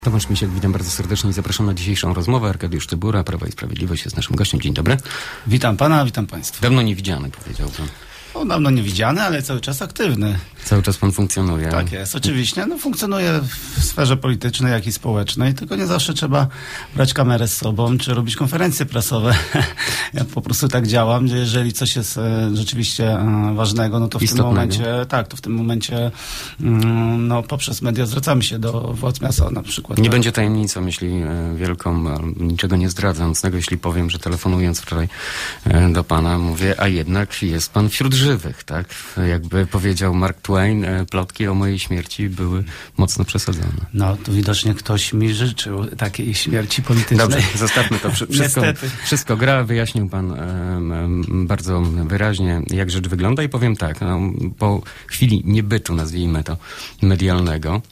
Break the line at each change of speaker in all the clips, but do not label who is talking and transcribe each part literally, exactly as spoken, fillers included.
Tomasz Misiek, witam bardzo serdecznie i zapraszam na dzisiejszą rozmowę. Arkadiusz Tybura, Prawo i Sprawiedliwość jest naszym gościem. Dzień dobry.
Witam pana, witam państwa.
Dawno niewidziany, powiedziałbym.
No, dawno niewidziany, ale cały czas aktywny.
Cały czas pan funkcjonuje.
Tak jest, oczywiście. No, funkcjonuje w sferze politycznej, jak i społecznej, tylko nie zawsze trzeba brać kamerę z sobą, czy robić konferencje prasowe. Ja po prostu tak działam, że jeżeli coś jest e, rzeczywiście e, ważnego, no to w
Istotnego.
tym momencie, tak, to w tym momencie mm, no, poprzez media zwracamy się do władz miasta na przykład.
Nie
tak?
będzie tajemnicą, jeśli e, wielką, niczego nie zdradzając, jeśli powiem, że telefonując wczoraj e, do pana, mówię, a jednak jest pan wśród żywych, tak? Jakby powiedział Mark Twain, e, plotki o mojej śmierci były mocno przesadzone.
No, to widocznie ktoś mi życzył takiej śmierci politycznej.
Dobrze, zostawmy to. Wszystko,
Niestety.
wszystko gra. Wyjaśnił pan e, e, bardzo wyraźnie, jak rzecz wygląda i powiem tak, no, po chwili niebytu, nazwijmy to, medialnego,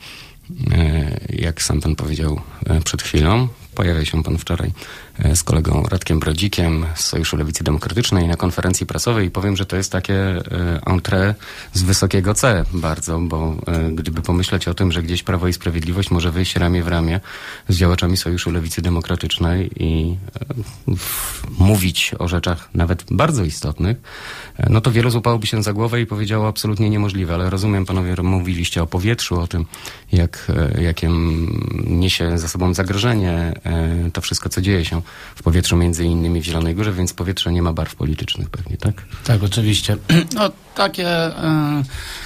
e, jak sam pan powiedział e, przed chwilą, pojawia się pan wczoraj e, z kolegą Radkiem Brodzikiem z Sojuszu Lewicy Demokratycznej na konferencji prasowej i powiem, że to jest takie e, entrée z wysokiego C bardzo, bo e, gdyby pomyśleć o tym, że gdzieś Prawo i Sprawiedliwość może wyjść ramię w ramię z działaczami Sojuszu Lewicy Demokratycznej i e, w, mówić o rzeczach nawet bardzo istotnych, e, no to wielu złapałoby się za głowę i powiedziało absolutnie niemożliwe, ale rozumiem, panowie mówiliście o powietrzu, o tym, jak, e, jakie niesie za sobą zagrożenie to wszystko, co dzieje się w powietrzu, między innymi w Zielonej Górze, więc powietrze nie ma barw politycznych pewnie, tak?
Tak, oczywiście. No, takie e,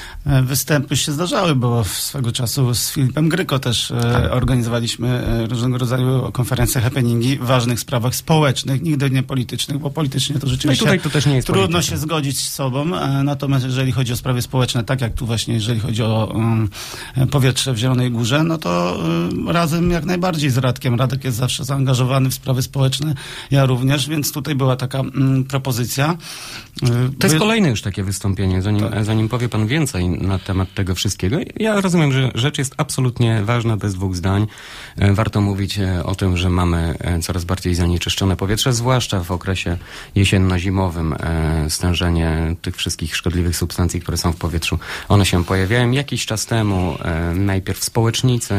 występy się zdarzały, bo swego czasu z Filipem Gryko też e,
Tak.
organizowaliśmy e, różnego rodzaju konferencje, happeningi w ważnych sprawach społecznych, nigdy nie politycznych, bo politycznie to
No i
rzeczywiście
tutaj to też nie jest
trudno
polityka.
się zgodzić z sobą, e, natomiast jeżeli chodzi o sprawy społeczne, tak jak tu właśnie, jeżeli chodzi o e, powietrze w Zielonej Górze, no to e, razem jak najbardziej z Radkiem. Radek jest zawsze zaangażowany w sprawy społeczne, ja również, więc tutaj była taka mm, propozycja. E,
To jest
wy-
kolejne już takie wystąpienie, zanim,
Tak.
zanim powie pan więcej na temat tego wszystkiego. Ja rozumiem, że rzecz jest absolutnie ważna, bez dwóch zdań. E, Warto mówić e, o tym, że mamy e, coraz bardziej zanieczyszczone powietrze, zwłaszcza w okresie jesienno-zimowym. E, Stężenie tych wszystkich szkodliwych substancji, które są w powietrzu, one się pojawiają. Jakiś czas temu e, najpierw społecznicy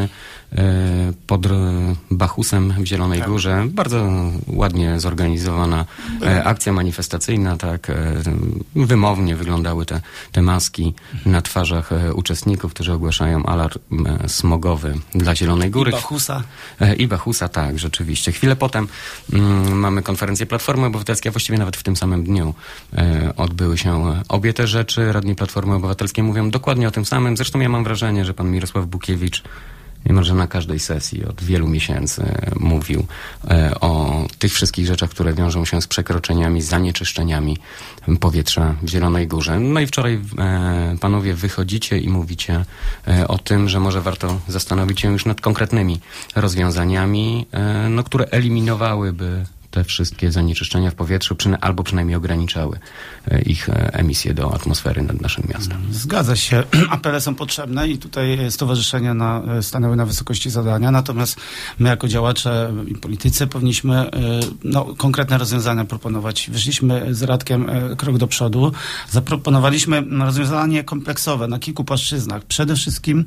e, pod e, Bachusem w Zielonej
Tak.
Górze, bardzo ładnie zorganizowana e, akcja manifestacyjna, tak, e, wymownie wyglądały te, te maski na twarzach e, uczestników, którzy ogłaszają alarm e, smogowy dla Zielonej Góry.
I Bachusa.
E, I Bachusa, tak, rzeczywiście. Chwilę potem mm, mamy konferencję Platformy Obywatelskiej, a właściwie nawet w tym samym dniu e, odbyły się obie te rzeczy. Radni Platformy Obywatelskiej mówią dokładnie o tym samym. Zresztą ja mam wrażenie, że pan Mirosław Bukiewicz niemalże na każdej sesji od wielu miesięcy mówił e, o tych wszystkich rzeczach, które wiążą się z przekroczeniami, z zanieczyszczeniami powietrza w Zielonej Górze. No i wczoraj e, panowie wychodzicie i mówicie e, o tym, że może warto zastanowić się już nad konkretnymi rozwiązaniami, e, no, które eliminowałyby te wszystkie zanieczyszczenia w powietrzu, przyna- albo przynajmniej ograniczały e, ich e, emisję do atmosfery nad naszym miastem.
Zgadza się. Apele są potrzebne i tutaj stowarzyszenia na, stanęły na wysokości zadania. Natomiast my jako działacze i politycy powinniśmy no, konkretne rozwiązania proponować. Wyszliśmy z Radkiem krok do przodu. Zaproponowaliśmy rozwiązanie kompleksowe na kilku płaszczyznach. Przede wszystkim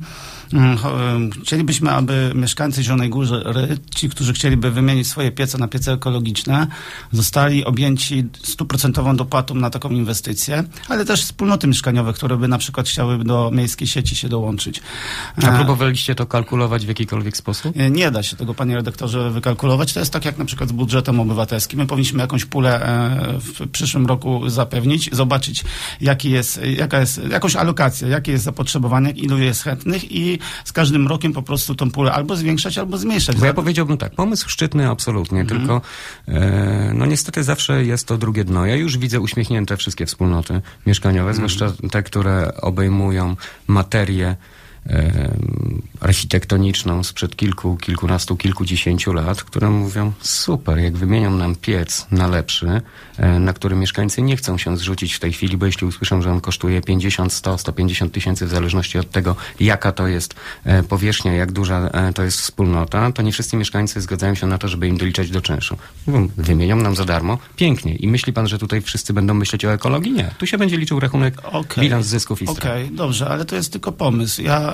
um, chcielibyśmy, aby mieszkańcy Zielonej Góry, ci, którzy chcieliby wymienić swoje piece na piece ekologiczne, zostali objęci stuprocentową dopłatą na taką inwestycję, ale też wspólnoty mieszkaniowe, które by na przykład chciały do miejskiej sieci się dołączyć.
A próbowaliście to kalkulować w jakikolwiek sposób?
Nie da się tego, panie redaktorze, wykalkulować. To jest tak jak na przykład z budżetem obywatelskim. My powinniśmy jakąś pulę w przyszłym roku zapewnić, zobaczyć, jaki jest, jaka jest, jakąś alokację, jakie jest zapotrzebowanie, ilu jest chętnych i z każdym rokiem po prostu tą pulę albo zwiększać, albo zmniejszać.
Bo ja powiedziałbym tak, pomysł szczytny absolutnie, mhm. tylko e, no niestety zawsze jest to drugie dno. Ja już widzę uśmiechnięte wszystkie wspólnoty mieszkaniowe, mhm. zwłaszcza te, które obejmują materię e, architektoniczną sprzed kilku, kilkunastu, kilkudziesięciu lat, które mówią super, jak wymienią nam piec na lepszy, e, na który mieszkańcy nie chcą się zrzucić w tej chwili, bo jeśli usłyszą, że on kosztuje pięćdziesiąt, sto, sto pięćdziesiąt tysięcy w zależności od tego, jaka to jest e, powierzchnia, jak duża e, to jest wspólnota, to nie wszyscy mieszkańcy zgadzają się na to, żeby im doliczać do czynszu. Mówią, wymienią nam za darmo, pięknie. I myśli pan, że tutaj wszyscy będą myśleć o ekologii? Nie. Tu się będzie liczył rachunek,
okay.
bilans zysków i strat.
Okej, okay, dobrze, ale to jest tylko pomysł. Ja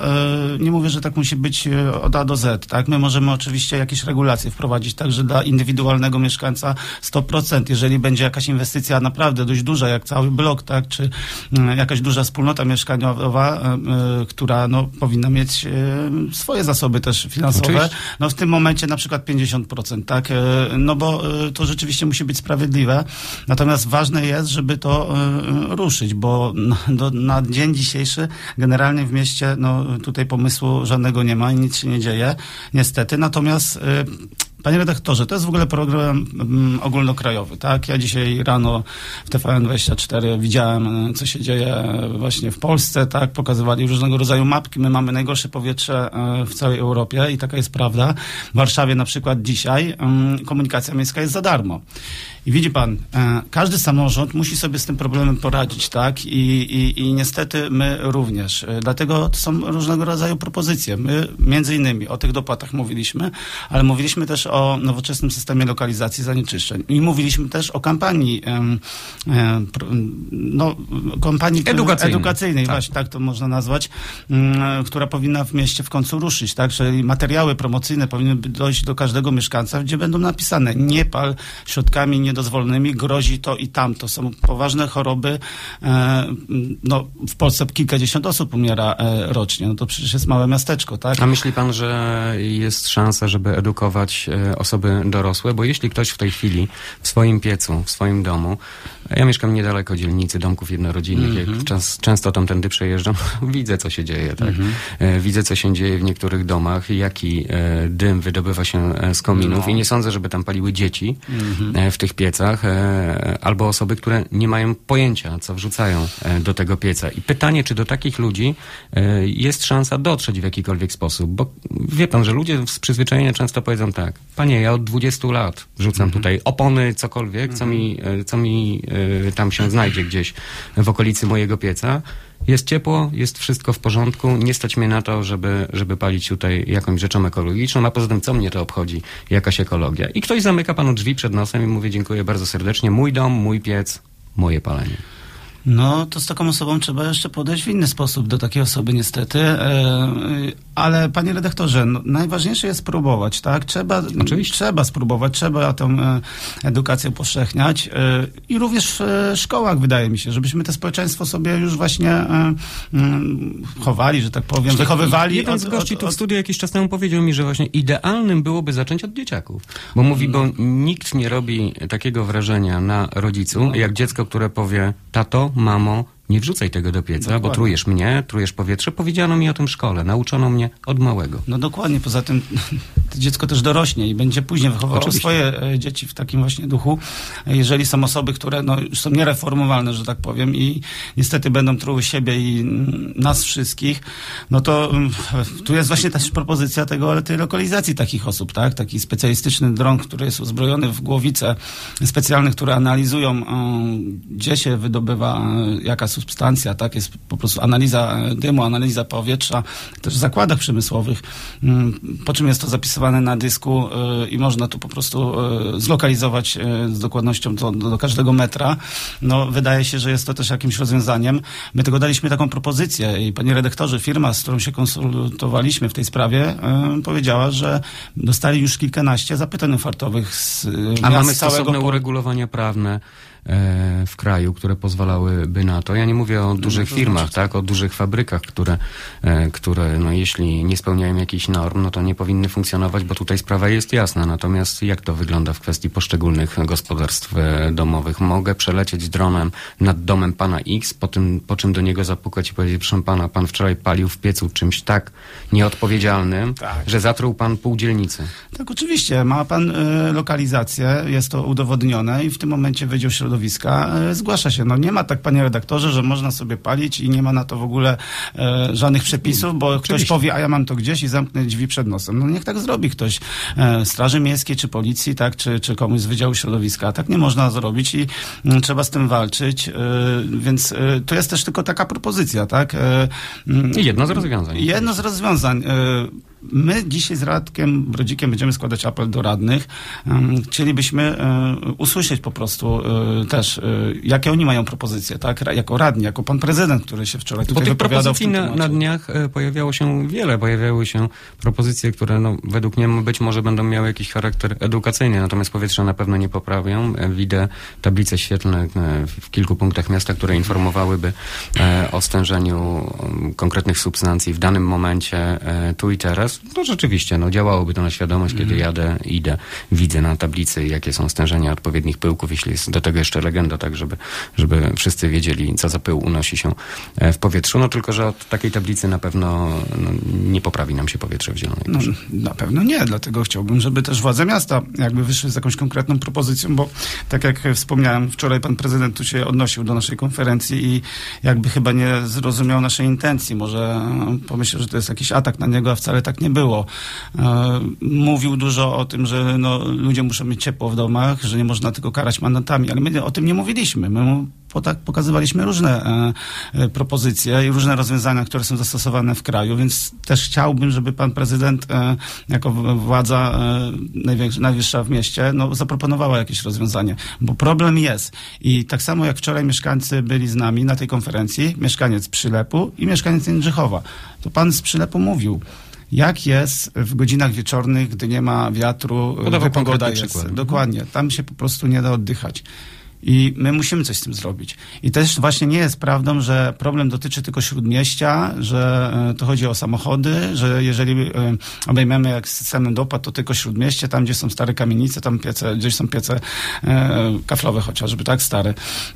nie mówię, że tak musi być od A do Z, tak? My możemy oczywiście jakieś regulacje wprowadzić, tak, że dla indywidualnego mieszkańca sto procent, jeżeli będzie jakaś inwestycja naprawdę dość duża, jak cały blok, tak, czy jakaś duża wspólnota mieszkaniowa, która no, powinna mieć swoje zasoby też finansowe, oczywiście. No w tym momencie na przykład pięćdziesiąt procent, tak, no bo to rzeczywiście musi być sprawiedliwe, natomiast ważne jest, żeby to ruszyć, bo na, do, na dzień dzisiejszy generalnie w mieście, no tutaj pomysłu żadnego nie ma i nic się nie dzieje, niestety, natomiast panie redaktorze, to jest w ogóle program um, ogólnokrajowy, tak? Ja dzisiaj rano w T V N dwadzieścia cztery widziałem, co się dzieje właśnie w Polsce, tak? Pokazywali różnego rodzaju mapki. My mamy najgorsze powietrze w całej Europie i taka jest prawda. W Warszawie na przykład dzisiaj um, komunikacja miejska jest za darmo. I widzi pan, e, każdy samorząd musi sobie z tym problemem poradzić, tak? I, i, i niestety my również. E, dlatego to są różnego rodzaju propozycje. My między innymi o tych dopłatach mówiliśmy, ale mówiliśmy też o nowoczesnym systemie lokalizacji zanieczyszczeń. I mówiliśmy też o kampanii, e, e, no, kampanii
edukacyjnej,
edukacyjnej
tak.
Właśnie tak to można nazwać, m, która powinna w mieście w końcu ruszyć, tak? Czyli materiały promocyjne powinny dojść do każdego mieszkańca, gdzie będą napisane: nie pal środkami nie dozwolonymi, grozi to i tamto. Są poważne choroby. E, no, w Polsce kilkadziesiąt osób umiera e, rocznie. No to przecież jest małe miasteczko, tak?
A myśli pan, że jest szansa, żeby edukować e, osoby dorosłe? Bo jeśli ktoś w tej chwili w swoim piecu, w swoim domu, ja mieszkam niedaleko dzielnicy domków jednorodzinnych, mm-hmm. jak czas, często tamtędy przejeżdżam, widzę, co się dzieje, tak? Mm-hmm. E, widzę, co się dzieje w niektórych domach, jaki e, dym wydobywa się z kominów no. i nie sądzę, żeby tam paliły dzieci mm-hmm. e, w tych piecach, albo osoby, które nie mają pojęcia, co wrzucają do tego pieca. I pytanie, czy do takich ludzi jest szansa dotrzeć w jakikolwiek sposób, bo wie pan, że ludzie z przyzwyczajenia często powiedzą tak: panie, ja od dwudziestu lat wrzucam mhm. tutaj opony, cokolwiek, co mi, co mi tam się znajdzie gdzieś w okolicy mojego pieca. Jest ciepło, jest wszystko w porządku, nie stać mnie na to, żeby, żeby palić tutaj jakąś rzeczą ekologiczną, a poza tym co mnie to obchodzi, jakaś ekologia. I ktoś zamyka panu drzwi przed nosem i mówi: dziękuję bardzo serdecznie, mój dom, mój piec, moje palenie.
No, to z taką osobą trzeba jeszcze podejść w inny sposób do takiej osoby niestety, e, ale panie redaktorze, no, najważniejsze jest spróbować, tak? Trzeba, Oczywiście. trzeba spróbować, trzeba tę e, edukację upowszechniać e, i również w e, szkołach, wydaje mi się, żebyśmy to społeczeństwo sobie już właśnie e, e, chowali, że tak powiem, Czyli wychowywali.
Jeden z gości od, od, tu w studiu jakiś czas temu powiedział mi, że właśnie idealnym byłoby zacząć od dzieciaków, bo mówi, bo nikt nie robi takiego wrażenia na rodzicu, jak dziecko, które powie: tato, mamo, nie wrzucaj tego do pieca, dokładnie. Bo trujesz mnie, trujesz powietrze. Powiedziano mi o tym w szkole, nauczono mnie od małego.
No dokładnie, poza tym to dziecko też dorośnie i będzie później wychowywało Oczywiście. swoje dzieci w takim właśnie duchu. Jeżeli są osoby, które no, już są niereformowalne, że tak powiem, i niestety będą truły siebie i nas wszystkich, no to tu jest właśnie też propozycja tego, ale tej lokalizacji takich osób, tak? Taki specjalistyczny dron, który jest uzbrojony w głowice specjalne, które analizują, gdzie się wydobywa jaka substancja, tak? Jest po prostu analiza dymu, analiza powietrza, też w zakładach przemysłowych, po czym jest to zapisywane na dysku i można tu po prostu zlokalizować z dokładnością do, do każdego metra. No, wydaje się, że jest to też jakimś rozwiązaniem. My tego daliśmy taką propozycję i panie redaktorze, firma, z którą się konsultowaliśmy w tej sprawie, powiedziała, że dostali już kilkanaście zapytań ofertowych z
A mamy stosowne po... uregulowania prawne w kraju, które pozwalałyby na to. Ja nie mówię o dużych no, firmach, znaczy... tak, o dużych fabrykach, które, które no, jeśli nie spełniają jakichś norm, no to nie powinny funkcjonować, bo tutaj sprawa jest jasna. Natomiast jak to wygląda w kwestii poszczególnych gospodarstw domowych? Mogę przelecieć dronem nad domem pana X, po, tym, po czym do niego zapukać i powiedzieć: proszę pana, pan wczoraj palił w piecu czymś tak nieodpowiedzialnym, tak. że zatruł pan pół dzielnicy.
Tak, oczywiście. Ma pan y, lokalizację, jest to udowodnione i w tym momencie Wydział Środowiska y, zgłasza się. No nie ma tak, panie redaktorze, że można sobie palić i nie ma na to w ogóle y, żadnych przepisów, bo Oczywiście. ktoś powie: a ja mam to gdzieś i zamknę drzwi przed nosem. No niech tak zrobi ktoś. Y, Straży Miejskiej, czy policji, tak, czy, czy komuś z Wydziału Środowiska. Tak nie można zrobić i y, trzeba z tym walczyć. Y, więc y, to jest też tylko taka propozycja, tak? Y,
Jedno z rozwiązań.
Jedno z rozwiązań. Y, my dzisiaj z Radkiem Brodzikiem będziemy składać apel do radnych. Um, chcielibyśmy um, usłyszeć po prostu um, też, um, jakie oni mają propozycje, tak? Jako radni, jako pan prezydent, który się wczoraj tutaj
wypowiadał. Bo
wypowiadał w tym
propozycji na, na dniach e, pojawiało się wiele. Pojawiały się propozycje, które no, według mnie być może będą miały jakiś charakter edukacyjny, natomiast powietrza na pewno nie poprawią. E, widzę tablice świetlne e, w kilku punktach miasta, które informowałyby e, o stężeniu e, konkretnych substancji w danym momencie, e, tu i teraz. To rzeczywiście no, działałoby to na świadomość, kiedy jadę, idę, widzę na tablicy, jakie są stężenia odpowiednich pyłków, jeśli jest do tego jeszcze legenda, tak żeby, żeby wszyscy wiedzieli, co za pył unosi się w powietrzu. No tylko, że od takiej tablicy na pewno no, nie poprawi nam się powietrze w Zielonej Górze.
No, na pewno nie, dlatego chciałbym, żeby też władze miasta jakby wyszły z jakąś konkretną propozycją, bo tak jak wspomniałem, wczoraj pan prezydent tu się odnosił do naszej konferencji i jakby chyba nie zrozumiał naszej intencji. Może pomyślał, że to jest jakiś atak na niego, a wcale tak nie było. E, mówił dużo o tym, że no, ludzie muszą mieć ciepło w domach, że nie można tylko karać mandatami, ale my o tym nie mówiliśmy. My mu tak pokazywaliśmy różne e, e, propozycje i różne rozwiązania, które są zastosowane w kraju, więc też chciałbym, żeby pan prezydent e, jako władza e, największa, najwyższa w mieście no, zaproponowała jakieś rozwiązanie, bo problem jest. I tak samo jak wczoraj mieszkańcy byli z nami na tej konferencji, mieszkaniec Przylepu i mieszkaniec Jędrzychowa, to pan z Przylepu mówił, jak jest w godzinach wieczornych, gdy nie ma wiatru, gdy pogoda jest. Przykład. Dokładnie. Tam się po prostu nie da oddychać. I my musimy coś z tym zrobić. I też właśnie nie jest prawdą, że problem dotyczy tylko Śródmieścia, że to chodzi o samochody, że jeżeli obejmiemy jak systemem dopłat, to tylko Śródmieście, tam gdzie są stare kamienice, tam piece, gdzieś są piece kaflowe chociażby, tak, stare.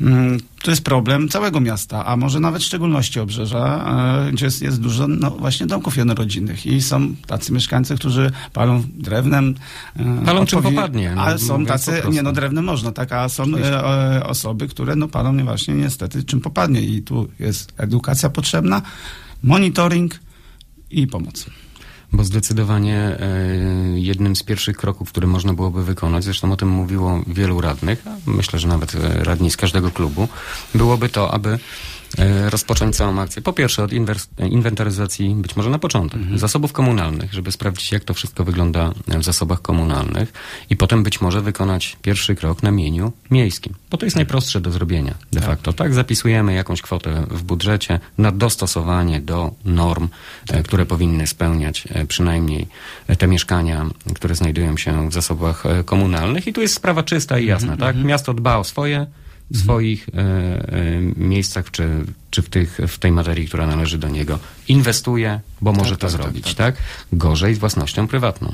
To jest problem całego miasta, a może nawet w szczególności Obrzeża, gdzie jest, jest dużo no, właśnie domków jednorodzinnych i są tacy mieszkańcy, którzy palą drewnem.
Palą czym popadnie.
No, a są tacy, nie no drewnem można, tak, a są e, osoby, które no palą nie właśnie niestety czym popadnie i tu jest edukacja potrzebna, monitoring i pomoc.
Bo zdecydowanie e, jednym z pierwszych kroków, które można byłoby wykonać, zresztą o tym mówiło wielu radnych, a myślę, że nawet radni z każdego klubu, byłoby to, aby e, rozpocząć całą akcję. Po pierwsze od inwentaryzacji, być może na początek, mhm. zasobów komunalnych, żeby sprawdzić, jak to wszystko wygląda w zasobach komunalnych i potem być może wykonać pierwszy krok na mieniu miejskim. Bo to jest najprostsze do zrobienia de facto. Tak, zapisujemy jakąś kwotę w budżecie na dostosowanie do norm, e, które powinny spełniać e, przynajmniej te mieszkania, które znajdują się w zasobach e, komunalnych i tu jest sprawa czysta i jasna, mhm, tak? Mhm. Miasto dba o swoje, w swoich e, e, miejscach, czy, czy w, tych, w tej materii, która należy do niego, inwestuje, bo może tak, to tak, zrobić, tak, tak. tak? Gorzej z własnością prywatną.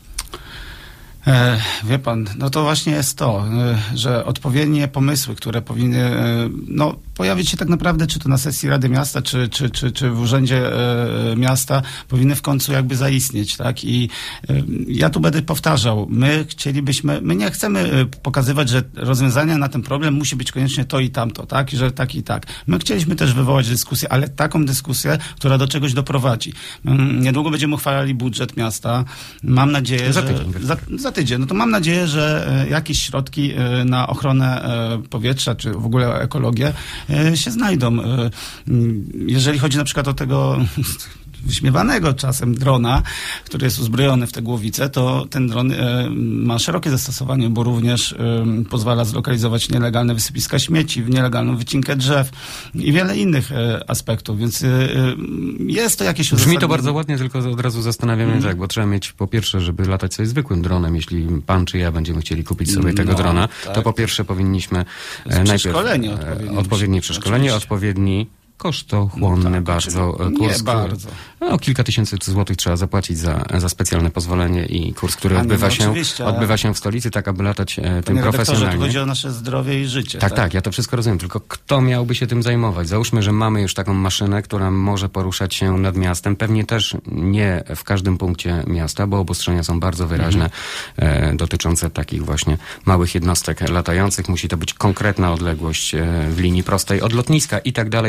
E, wie pan, no to właśnie jest to, e, że odpowiednie pomysły, które powinny e, no, pojawić się tak naprawdę, czy to na sesji Rady Miasta, czy, czy, czy, czy w Urzędzie e, Miasta, powinny w końcu jakby zaistnieć, tak? I e, ja tu będę powtarzał, my chcielibyśmy, my nie chcemy pokazywać, że rozwiązania na ten problem musi być koniecznie to i tamto, tak? I że tak i tak. My chcieliśmy też wywołać dyskusję, ale taką dyskusję, która do czegoś doprowadzi. Niedługo będziemy uchwalali budżet miasta. Mam nadzieję,
za
że...
tydzień.
Za, za tydzień. No to mam nadzieję, że jakieś środki na ochronę powietrza, czy w ogóle o ekologię się znajdą. Jeżeli chodzi na przykład o tego wyśmiewanego czasem drona, który jest uzbrojony w te głowice, to ten dron e, ma szerokie zastosowanie, bo również e, pozwala zlokalizować nielegalne wysypiska śmieci, nielegalną wycinkę drzew i wiele innych e, aspektów, więc e, jest to jakieś uzasadnienie.
Brzmi to bardzo ładnie, tylko od razu zastanawiam się, mm. tak, bo trzeba mieć po pierwsze, żeby latać sobie zwykłym dronem, jeśli pan czy ja będziemy chcieli kupić sobie tego no, drona, tak. to po pierwsze powinniśmy e, najpierw
odpowiednie,
odpowiednie przeszkolenie, oczywiście. odpowiedni kosztochłonny no tak, bardzo kurs.
Nie bardzo.
No, kilka tysięcy złotych trzeba zapłacić za, za specjalne pozwolenie i kurs, który odbywa, no, się, odbywa się w stolicy, tak aby latać e, tym profesjonalnie.
Tu chodzi o nasze zdrowie i życie.
Tak, tak, tak, ja to wszystko rozumiem, tylko kto miałby się tym zajmować? Załóżmy, że mamy już taką maszynę, która może poruszać się nad miastem, pewnie też nie w każdym punkcie miasta, bo obostrzenia są bardzo wyraźne mhm. e, dotyczące takich właśnie małych jednostek latających. Musi to być konkretna odległość e, w linii prostej od lotniska i tak dalej, i tak dalej.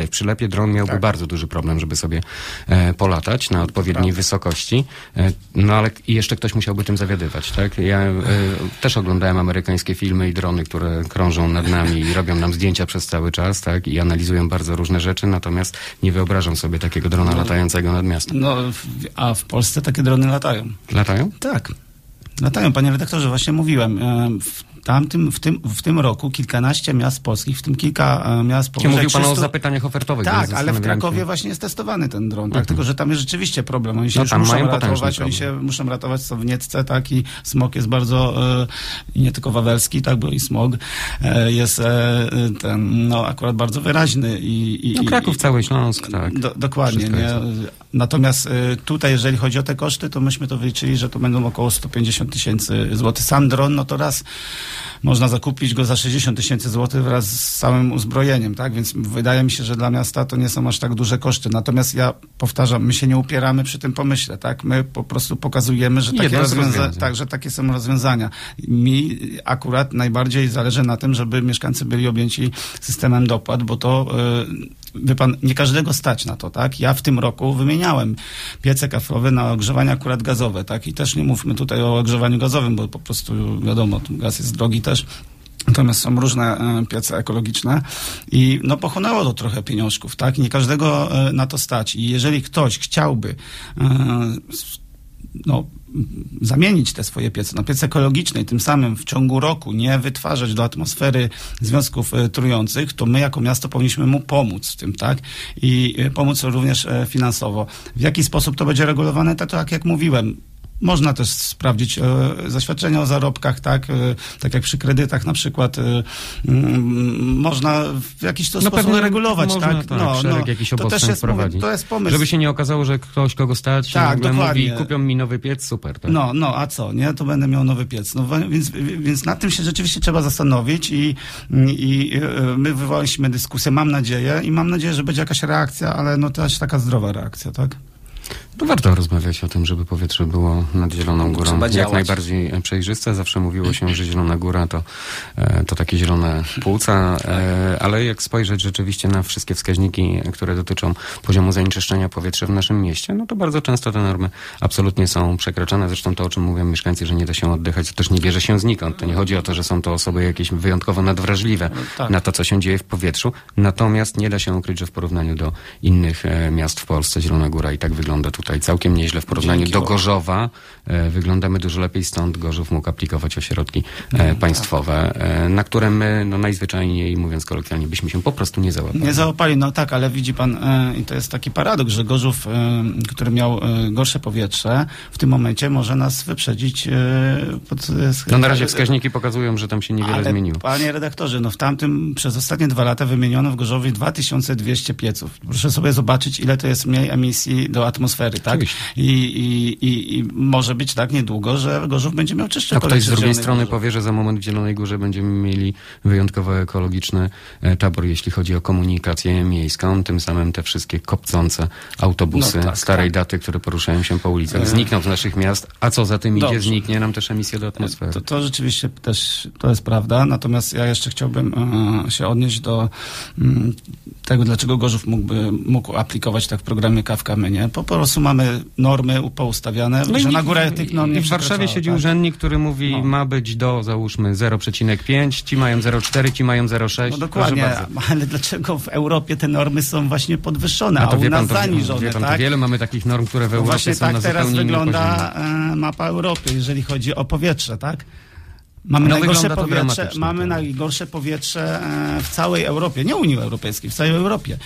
dalej. W przylepie dron miałby
Tak.
bardzo duży problem, żeby sobie e, polatać na odpowiedniej
Prawda.
wysokości. E, no ale i jeszcze ktoś musiałby tym zawiadywać, tak? Ja e, też oglądałem amerykańskie filmy i drony, które krążą nad nami i robią nam zdjęcia przez cały czas, tak? I analizują bardzo różne rzeczy, natomiast nie wyobrażam sobie takiego drona
No.
latającego nad miastem.
No, w- a w Polsce takie drony latają.
Latają?
Tak. Latają, panie redaktorze, właśnie mówiłem. e, W tamtym, w tym, w tym roku kilkanaście miast polskich, w tym kilka e, miast
Czy
powyżej
mówił pan o
trzystu
zapytaniach ofertowych?
Tak,
więc
ale w
zastanawiałem się.
Krakowie właśnie jest testowany ten dron, tak?
Mhm.
Tylko że tam jest rzeczywiście problem. Oni się
No
już
tam
muszą
mają potężny
ratować,
problem.
oni się muszą ratować są w Niecce, tak? I smog jest bardzo, e, i nie tylko wawelski, tak? Bo i smog e, jest e, ten, no akurat bardzo wyraźny. I, i,
No Kraków,
i,
cały Śląsk, tak.
Do, dokładnie,
Wszystko
nie?
jest.
Natomiast e, tutaj, jeżeli chodzi o te koszty, to myśmy to wyliczyli, że to będą około sto pięćdziesiąt tysięcy złotych. Sam dron, no to raz można zakupić go za sześćdziesiąt tysięcy złotych wraz z całym uzbrojeniem, tak? Więc wydaje mi się, że dla miasta to nie są aż tak duże koszty. Natomiast ja powtarzam, my się nie upieramy przy tym pomyśle, tak? My po prostu pokazujemy, że takie,
Jedno z
rozwiąza-
rozwiązań.
tak, że takie są rozwiązania. Mi akurat najbardziej zależy na tym, żeby mieszkańcy byli objęci systemem dopłat, bo to yy, wie pan, nie każdego stać na to, tak? Ja w tym roku wymieniałem piece kaflowe na ogrzewanie akurat gazowe, tak? I też nie mówmy tutaj o ogrzewaniu gazowym, bo po prostu wiadomo, gaz jest drogi też. Natomiast są różne e, piece ekologiczne i no pochłonęło to trochę pieniążków, tak? Nie każdego e, na to stać. I jeżeli ktoś chciałby e, s- no, zamienić te swoje piece na piec ekologiczny i tym samym w ciągu roku nie wytwarzać do atmosfery związków e, trujących, to my jako miasto powinniśmy mu pomóc w tym, tak? I e, pomóc również e, finansowo. W jaki sposób to będzie regulowane? Tak, tak jak mówiłem, można też sprawdzić e, zaświadczenia o zarobkach, tak, e, tak jak przy kredytach na przykład, e, m, można w jakiś to
No
sposób
pewnie
regulować,
można,
tak?
tak, szereg jakichś
to też
obostrzeń
jest, mówię,
wprowadzić.
to jest pomysł.
Żeby się nie okazało, że ktoś, kogo stać,
Tak,
nagle
dokładnie.
mówi, kupią mi nowy piec, super. Tak?
No, no, a co, nie? To będę miał nowy piec. No, wa- więc, więc nad tym się rzeczywiście trzeba zastanowić i, i e, my wywołaliśmy dyskusję, mam nadzieję, i mam nadzieję, że będzie jakaś reakcja, ale no też taka zdrowa reakcja, tak?
To warto rozmawiać o tym, żeby powietrze było nad Zieloną Górą
Trzeba
jak
działać.
najbardziej przejrzyste. Zawsze mówiło się, że Zielona Góra to, e, to takie zielone płuca, e, ale jak spojrzeć rzeczywiście na wszystkie wskaźniki, które dotyczą poziomu zanieczyszczenia powietrza w naszym mieście, no to bardzo często te normy absolutnie są przekraczane. Zresztą to, o czym mówią mieszkańcy, że nie da się oddychać, to też nie bierze się znikąd. To nie chodzi o to, że są to osoby jakieś wyjątkowo nadwrażliwe
tak.
na to, co się dzieje w powietrzu. Natomiast nie da się ukryć, że w porównaniu do innych e, miast w Polsce Zielona Góra i tak wygląda tutaj całkiem nieźle w porównaniu
Dzięki
do
Bogu.
Gorzowa. E, wyglądamy dużo lepiej, stąd Gorzów mógł aplikować o środki e, państwowe, e, na które my, no najzwyczajniej mówiąc kolokwialnie, byśmy się po prostu nie załapali.
Nie załapali, no tak, ale widzi pan, e, i to jest taki paradoks, że Gorzów, e, który miał e, gorsze powietrze, w tym momencie może nas wyprzedzić. E, pod, e,
No na razie wskaźniki pokazują, że tam się niewiele
ale,
zmieniło.
panie redaktorze, no w tamtym, przez ostatnie dwa lata wymieniono w Gorzowie dwa tysiące dwieście pieców. Proszę sobie zobaczyć, ile to jest mniej emisji do atmosfery, tak?
Oczywiście.
I, i, i, I może być tak niedługo, że Gorzów będzie miał czystsze
A ktoś z
powietrze w
drugiej
Zielonej
strony
Górze.
powie, że za moment w Zielonej Górze będziemy mieli wyjątkowo ekologiczny e, tabor, jeśli chodzi o komunikację miejską. Tym samym te wszystkie kopcące autobusy
No tak,
starej
tak.
daty, które poruszają się po ulicach,
E.
znikną z naszych miast. A co za tym idzie?
Dobrze.
Zniknie nam też emisja do atmosfery.
To, to rzeczywiście też to jest prawda, natomiast ja jeszcze chciałbym e, się odnieść do mm, tego, dlaczego Gorzów mógłby, mógł aplikować tak w programie Kawka My, nie? Po prostu mamy normy poustawiane,
No i
że na
nikt-
górę tych norm nie
i w Warszawie
przekraczała,
siedzi
tak?
urzędnik, który mówi,
No.
ma być do, załóżmy, zero przecinek pięć, ci mają zero przecinek cztery, ci mają zero przecinek sześć.
No dokładnie,
Proszę bardzo.
ale dlaczego w Europie te normy są właśnie podwyższone, a,
A to
u
wie
nas
pan, to,
zaniżone,
wie pan, to
tak?
wiele mamy takich norm, które w
No
Europie
właśnie
są na
tak teraz
zupełnie innym poziomie.
wygląda e, mapa Europy, jeżeli chodzi o powietrze, tak? Mamy
No
najgorsze
wygląda to
powietrze,
dramatycznie,
mamy
tak.
najgorsze powietrze e, w całej Europie, nie Unii Europejskiej, w całej Europie.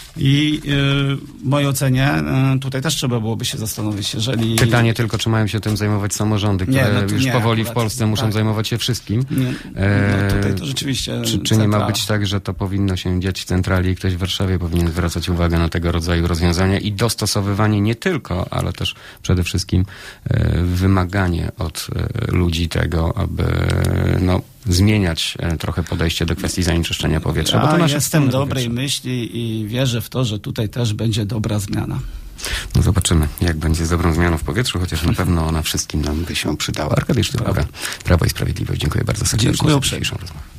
I y, w mojej ocenie y, tutaj też trzeba byłoby się zastanowić, jeżeli...
Pytanie tylko, czy mają się tym zajmować samorządy,
Nie,
które
no to
już
nie,
powoli w
akurat,
Polsce muszą
tak.
zajmować się wszystkim.
Nie,
E,
no tutaj to rzeczywiście...
Czy, czy nie ma
centra-
być tak, że to powinno się dziać w centrali i ktoś w Warszawie powinien zwracać uwagę na tego rodzaju rozwiązania i dostosowywanie nie tylko, ale też przede wszystkim e, wymaganie od e, ludzi tego, aby no, zmieniać e, trochę podejście do kwestii zanieczyszczenia powietrza. Bo to
Ja
nasze
jestem
wspólne
dobrej
powietrze.
myśli i wierzę w to, że tutaj też będzie dobra zmiana.
No zobaczymy, jak będzie z dobrą zmianą w powietrzu, chociaż na pewno ona wszystkim nam by się przydała. Arkadiusz Tylaura, Prawo i Sprawiedliwość. Dziękuję bardzo serdecznie
Dziękuję
za
uprzejmie.
dzisiejszą rozmowę.